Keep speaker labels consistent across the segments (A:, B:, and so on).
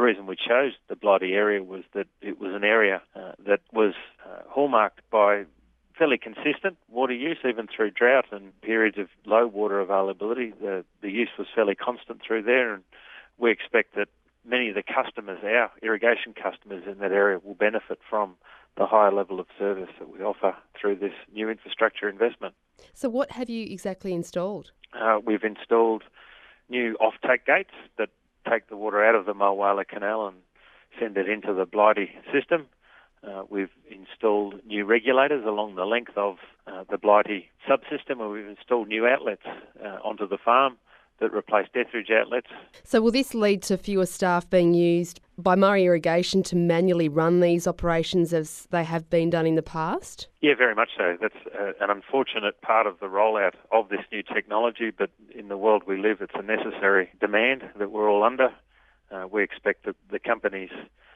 A: reason we chose the Blighty area was that it was an area that was hallmarked by fairly consistent water use, even through drought and periods of low water availability. The use was fairly constant through there, and we expect that many of the customers, our irrigation customers in that area, will benefit from the higher level of service that we offer through this new infrastructure investment.
B: So what have you exactly installed?
A: We've installed new off-take gates that take the water out of the Mulwala Canal and send it into the Blighty system. We've installed new regulators along the length of the Blighty subsystem, and we've installed new outlets onto the farm that replace Dethridge outlets.
B: So will this lead to fewer staff being used by Murray Irrigation to manually run these operations as they have been done in the past?
A: Yeah, very much so. That's an unfortunate part of the rollout of this new technology, but in the world we live, it's a necessary demand that we're all under. We expect that the company's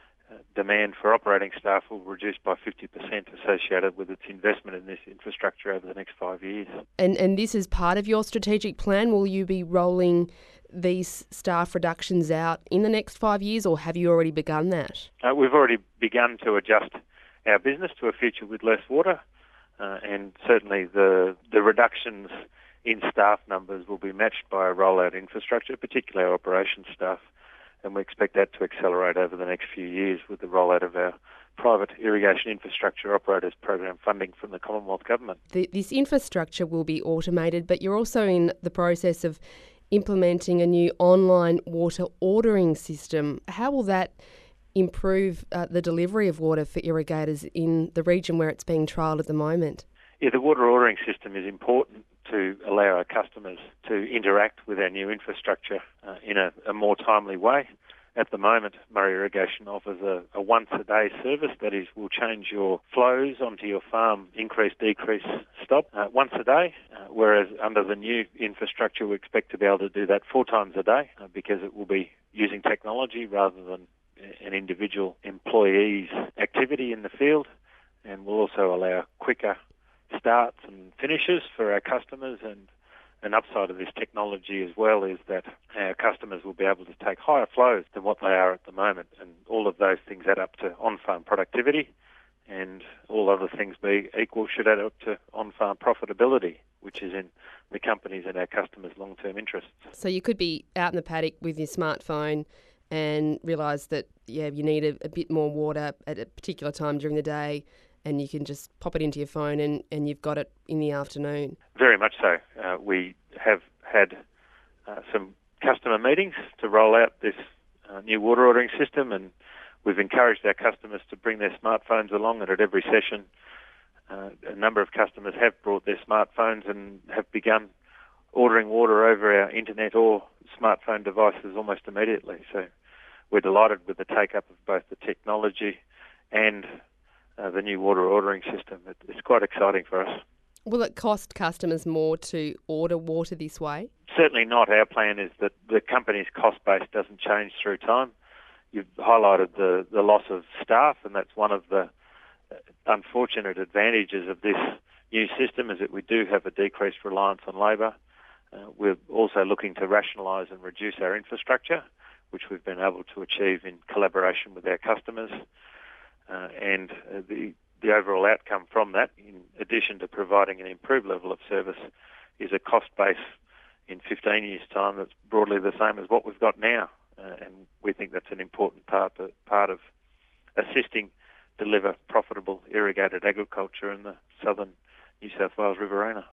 A: demand for operating staff will reduce by 50% associated with its investment in this infrastructure over the next 5 years.
B: And this is part of your strategic plan? Will you be rolling these staff reductions out in the next 5 years, or have you already begun that?
A: We've already begun to adjust our business to a future with less water, and certainly the reductions in staff numbers will be matched by a rollout infrastructure, particularly our operations staff. And we expect that to accelerate over the next few years with the rollout of our private irrigation infrastructure operators program funding from the Commonwealth Government.
B: This infrastructure will be automated, but you're also in the process of implementing a new online water ordering system. How will that improve the delivery of water for irrigators in the region where it's being trialled at the moment?
A: Yeah, the water ordering system is important to allow our customers to interact with our new infrastructure in a more timely way. At the moment, Murray Irrigation offers a once-a-day service. That is, we'll change your flows onto your farm, increase, decrease, stop, once a day, whereas under the new infrastructure we expect to be able to do that 4 times a day because it will be using technology rather than an individual employee's activity in the field, and will also allow quicker starts and finishes for our customers. And an upside of this technology as well is that our customers will be able to take higher flows than what they are at the moment, and all of those things add up to on-farm productivity, and all other things being equal should add up to on-farm profitability, which is in the company's and our customers' long-term interests.
B: So you could be out in the paddock with your smartphone and realise that you need a bit more water at a particular time during the day, and you can just pop it into your phone and you've got it in the afternoon.
A: Very much so. We have had some customer meetings to roll out this new water ordering system, and we've encouraged our customers to bring their smartphones along, and at every session a number of customers have brought their smartphones and have begun ordering water over our internet or smartphone devices almost immediately. So we're delighted with the take-up of both the technology and the new water ordering system. It's quite exciting for us.
B: Will it cost customers more to order water this way?
A: Certainly not. Our plan is that the company's cost base doesn't change through time. You've highlighted the loss of staff, and that's one of the unfortunate advantages of this new system, is that we do have a decreased reliance on labour. We're also looking to rationalise and reduce our infrastructure, which we've been able to achieve in collaboration with our customers. And the overall outcome from that, in addition to providing an improved level of service, is a cost base in 15 years' time that's broadly the same as what we've got now. And we think that's an important part of assisting deliver profitable irrigated agriculture in the southern New South Wales riverina.